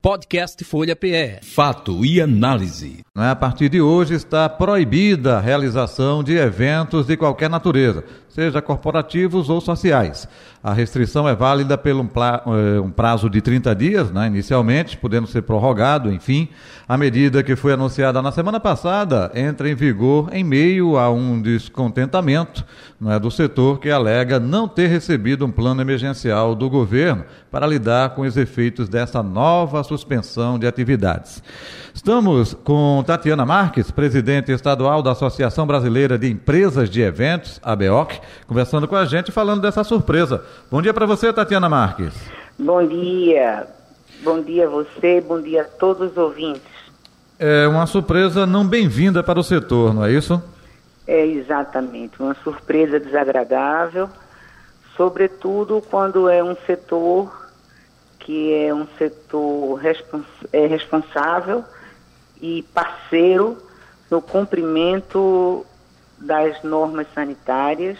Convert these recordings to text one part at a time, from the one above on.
Podcast Folha PE. Fato e análise. A partir de hoje está proibida a realização de eventos de qualquer natureza, seja corporativos ou sociais. A restrição é válida por um prazo de 30 dias, inicialmente, podendo ser prorrogado, enfim. A medida que foi anunciada na semana passada entra em vigor em meio a um descontentamento do setor que alega não ter recebido um plano emergencial do governo para lidar com os efeitos dessa nova suspensão de atividades. Estamos com Tatiana Marques, presidente estadual da Associação Brasileira de Empresas de Eventos, ABEOC, conversando com a gente, falando dessa surpresa. Bom dia para você, Tatiana Marques. Bom dia. Bom dia a você, bom dia a todos os ouvintes. É uma surpresa não bem-vinda para o setor, não é isso? É exatamente, uma surpresa desagradável, sobretudo quando é um setor que é um setor responsável e parceiro no cumprimento das normas sanitárias,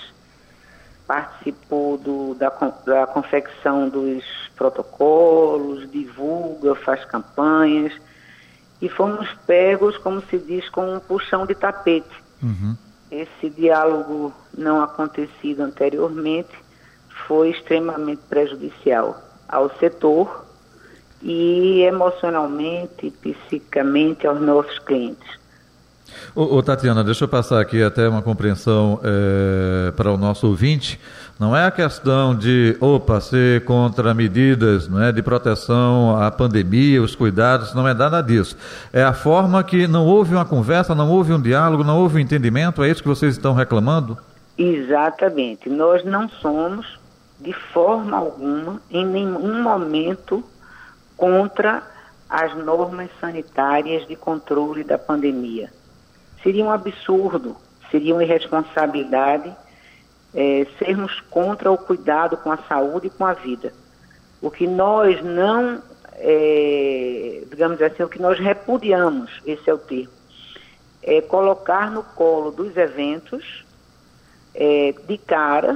participou da confecção dos protocolos, divulga, faz campanhas, e fomos pegos, como se diz, com um puxão de tapete. Uhum. Esse diálogo não acontecido anteriormente foi extremamente prejudicial ao setor e emocionalmente, psicamente aos nossos clientes. Tatiana, deixa eu passar aqui até uma compreensão para o nosso ouvinte. Não é a questão de ser contra medidas, de proteção à pandemia, os cuidados, não é nada disso. É a forma que não houve uma conversa, não houve um diálogo, não houve um entendimento, é isso que vocês estão reclamando? Exatamente. Nós não somos, de forma alguma, em nenhum momento, contra as normas sanitárias de controle da pandemia. Seria um absurdo, seria uma irresponsabilidade sermos contra o cuidado com a saúde e com a vida. O que nós não, digamos assim, o que nós repudiamos, esse é o termo, é colocar no colo dos eventos, de cara,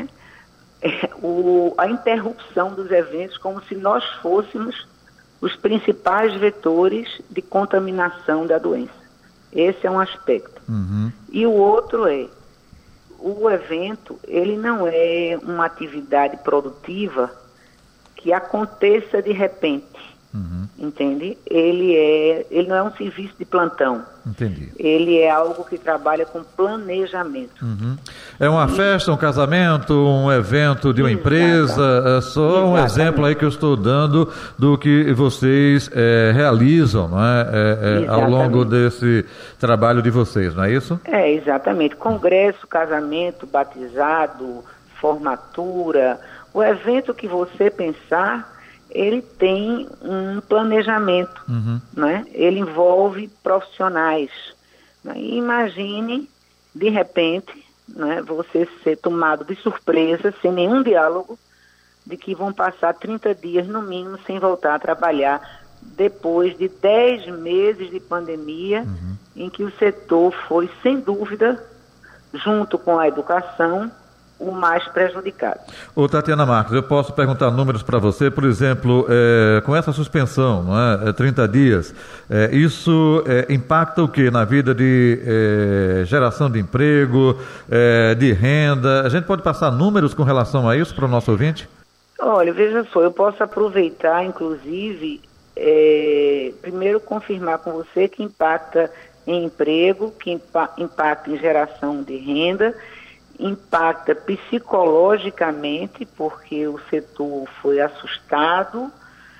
a interrupção dos eventos como se nós fôssemos os principais vetores de contaminação da doença. Esse é um aspecto. Uhum. E o outro o evento, ele não é uma atividade produtiva que aconteça de repente, entende? Ele não é um serviço de plantão. Entendi. Ele é algo que trabalha com planejamento. Uhum. É uma festa, um casamento, um evento de uma empresa, é só um exemplo aí que eu estou dando do que vocês realizam, ao longo desse trabalho de vocês, não é isso? Exatamente. Congresso, casamento, batizado, formatura, o evento que você pensar, ele tem um planejamento, Ele envolve profissionais. E imagine, de repente, você ser tomado de surpresa, sem nenhum diálogo, de que vão passar 30 dias, no mínimo, sem voltar a trabalhar, depois de 10 meses de pandemia, em que o setor foi, sem dúvida, junto com a educação, o mais prejudicado. Tatiana Marques, eu posso perguntar números para você, por exemplo, com essa suspensão, 30 dias, isso impacta o que na vida de geração de emprego, de renda? A gente pode passar números com relação a isso para o nosso ouvinte? Olha, veja só, eu posso aproveitar, inclusive, primeiro confirmar com você que impacta em emprego, que impacta em geração de renda, impacta psicologicamente, porque o setor foi assustado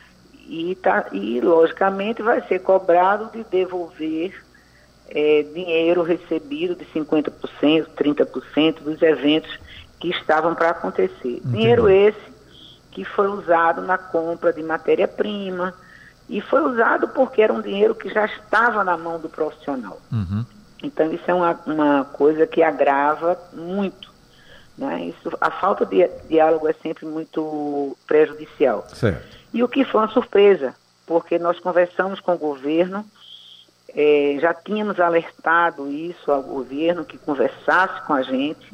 e logicamente, vai ser cobrado de devolver dinheiro recebido de 50%, 30% dos eventos que estavam para acontecer. Entendi. Dinheiro esse que foi usado na compra de matéria-prima e foi usado porque era um dinheiro que já estava na mão do profissional. Então, isso é uma coisa que agrava muito. A falta de diálogo é sempre muito prejudicial. Certo. E o que foi uma surpresa, porque nós conversamos com o governo, já tínhamos alertado isso ao governo, que conversasse com a gente,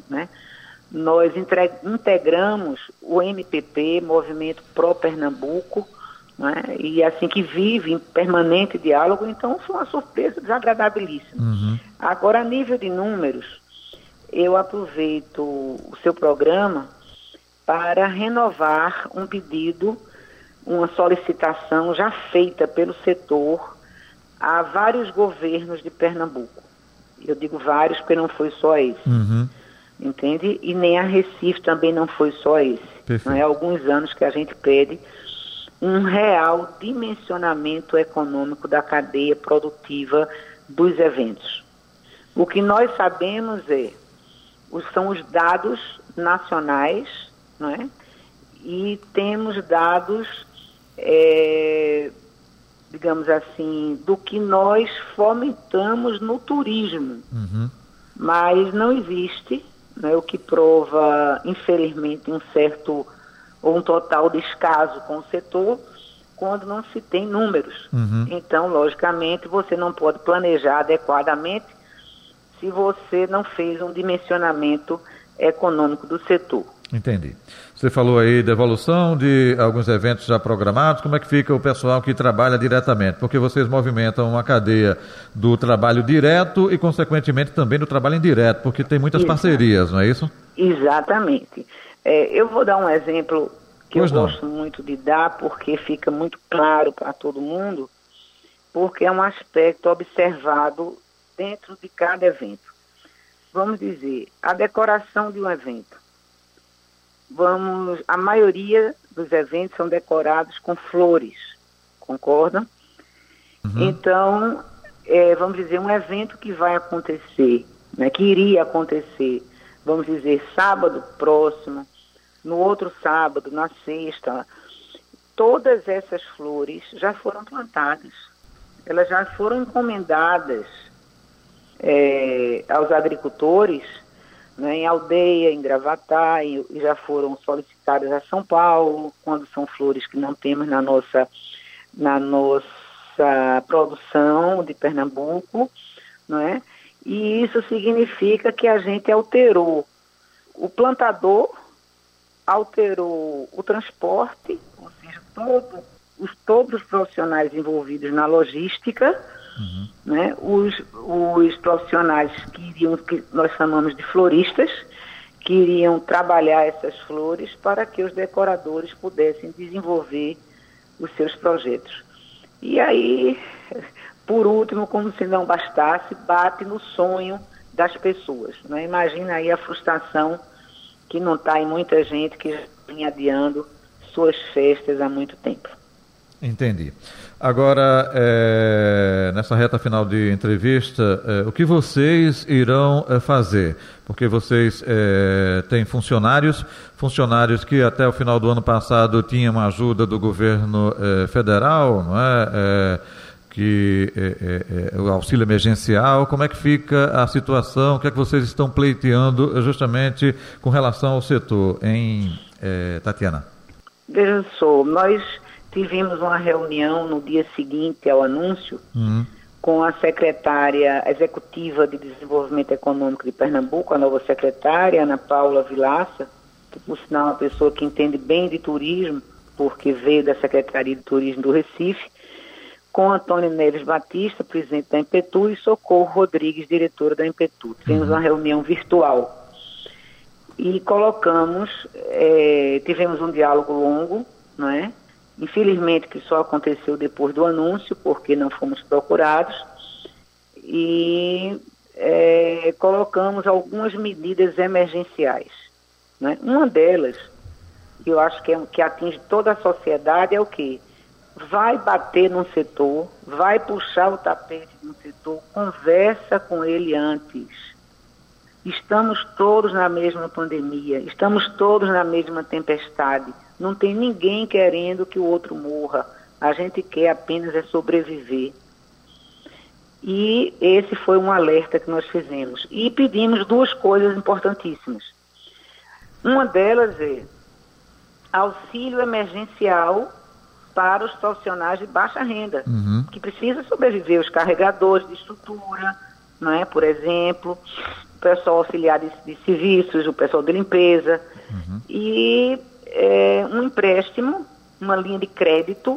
Nós integramos o MPP, Movimento Pro Pernambuco, não é? E assim que vive em permanente diálogo, então foi uma surpresa desagradabilíssima. Agora, a nível de números, eu aproveito o seu programa para renovar um pedido, uma solicitação já feita pelo setor a vários governos de Pernambuco. Eu digo vários porque não foi só esse. Entende? E nem a Recife também não foi só esse. Não é? Há alguns anos que a gente pede um real dimensionamento econômico da cadeia produtiva dos eventos. O que nós sabemos são os dados nacionais, não é? E temos dados, digamos assim, do que nós fomentamos no turismo. Mas não existe, né, o que prova, infelizmente, um certo ou um total descaso com o setor quando não se tem números. Então, logicamente, você não pode planejar adequadamente se você não fez um dimensionamento econômico do setor. Entendi. Você falou aí da evolução de alguns eventos já programados. Como é que fica o pessoal que trabalha diretamente? Porque vocês movimentam uma cadeia do trabalho direto e, consequentemente, também do trabalho indireto, porque tem muitas parcerias, não é isso? Exatamente. Eu vou dar um exemplo que eu gosto muito de dar, porque fica muito claro para todo mundo, porque é um aspecto observado dentro de cada evento. Vamos dizer, a decoração de um evento. A maioria dos eventos são decorados com flores, concordam? Então, vamos dizer, um evento que vai acontecer, né, que iria acontecer, vamos dizer, sábado próximo, no outro sábado, na sexta, todas essas flores já foram plantadas, elas já foram encomendadas aos agricultores, né, em Aldeia, em Gravatá, e já foram solicitadas a São Paulo, quando são flores que não temos na nossa produção de Pernambuco, não é? E isso significa que a gente alterou o plantador, alterou o transporte, ou seja, todos os profissionais envolvidos na logística, né? Os profissionais que nós chamamos de floristas, que iriam trabalhar essas flores para que os decoradores pudessem desenvolver os seus projetos. E aí, por último, como se não bastasse, bate no sonho das pessoas, né? Imagina aí a frustração que não está em muita gente que já vinha adiando suas festas há muito tempo. Entendi. Agora, nessa reta final de entrevista, o que vocês irão fazer? Porque vocês têm funcionários que até o final do ano passado tinham a ajuda do governo federal, não é? O auxílio emergencial. Como é que fica a situação? O que é que vocês estão pleiteando justamente com relação ao setor, Tatiana? Veja só, nós tivemos uma reunião no dia seguinte ao anúncio com a secretária executiva de Desenvolvimento Econômico de Pernambuco, a nova secretária, Ana Paula Vilaça, que por sinal é uma pessoa que entende bem de turismo, porque veio da Secretaria de Turismo do Recife, com Antônio Neves Batista, presidente da Impetu, e Socorro Rodrigues, diretora da Impetu. Tivemos uma reunião virtual e tivemos um diálogo longo, não é? Infelizmente que só aconteceu depois do anúncio, porque não fomos procurados, e colocamos algumas medidas emergenciais, né? Uma delas, que eu acho que atinge toda a sociedade, é o quê? Vai bater num setor, vai puxar o tapete de um setor, conversa com ele antes. Estamos todos na mesma pandemia, estamos todos na mesma tempestade. Não tem ninguém querendo que o outro morra. A gente quer apenas sobreviver. E esse foi um alerta que nós fizemos. E pedimos duas coisas importantíssimas. Uma delas é auxílio emergencial para os profissionais de baixa renda, que precisam sobreviver, os carregadores de estrutura, não é? Por exemplo, o pessoal auxiliar de serviços, o pessoal de limpeza, e um empréstimo, uma linha de crédito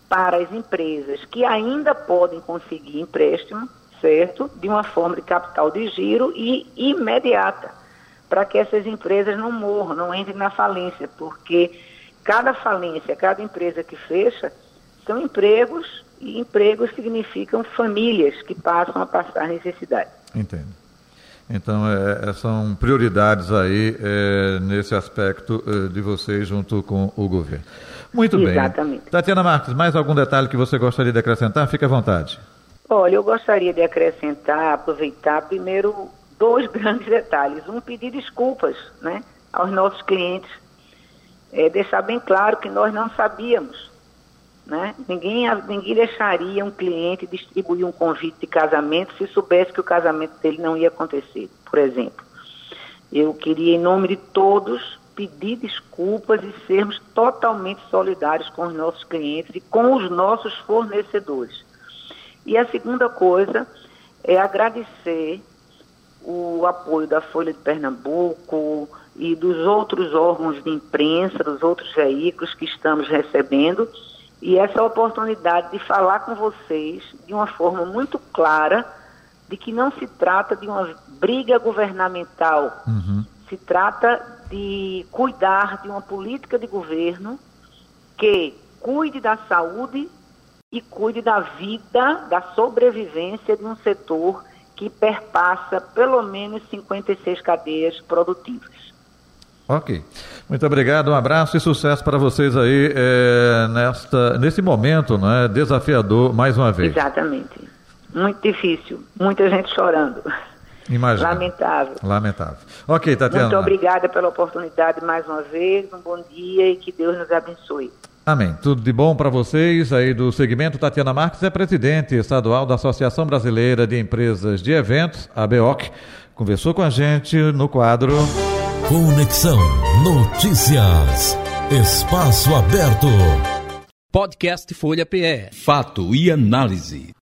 para as empresas que ainda podem conseguir empréstimo, certo? De uma forma de capital de giro e imediata, para que essas empresas não morram, não entrem na falência, porque cada falência, cada empresa que fecha, são empregos, e empregos significam famílias que passam a passar necessidade. Entendo. Então, são prioridades aí nesse aspecto de vocês junto com o governo. Muito bem. Exatamente. Tatiana Marques, mais algum detalhe que você gostaria de acrescentar? Fique à vontade. Olha, eu gostaria de acrescentar, aproveitar primeiro 2 grandes detalhes. Um, pedir desculpas, né, aos nossos clientes. Deixar bem claro que nós não sabíamos, né? Ninguém deixaria um cliente distribuir um convite de casamento se soubesse que o casamento dele não ia acontecer, por exemplo. Eu queria, em nome de todos, pedir desculpas e sermos totalmente solidários com os nossos clientes e com os nossos fornecedores. E a segunda coisa é agradecer o apoio da Folha de Pernambuco e dos outros órgãos de imprensa, dos outros veículos que estamos recebendo, e essa oportunidade de falar com vocês de uma forma muito clara de que não se trata de uma briga governamental, se trata de cuidar de uma política de governo que cuide da saúde e cuide da vida, da sobrevivência de um setor que perpassa pelo menos 56 cadeias produtivas. Ok. Muito obrigado, um abraço e sucesso para vocês aí nesse momento, né, desafiador mais uma vez. Exatamente. Muito difícil, muita gente chorando. Imagina. Lamentável. Ok, Tatiana. Muito obrigada pela oportunidade mais uma vez, um bom dia e que Deus nos abençoe. Amém. Tudo de bom para vocês aí do segmento. Tatiana Marques é presidente estadual da Associação Brasileira de Empresas de Eventos, ABEOC. Conversou com a gente no quadro Conexão Notícias. Espaço aberto. Podcast Folha PE. Fato e análise.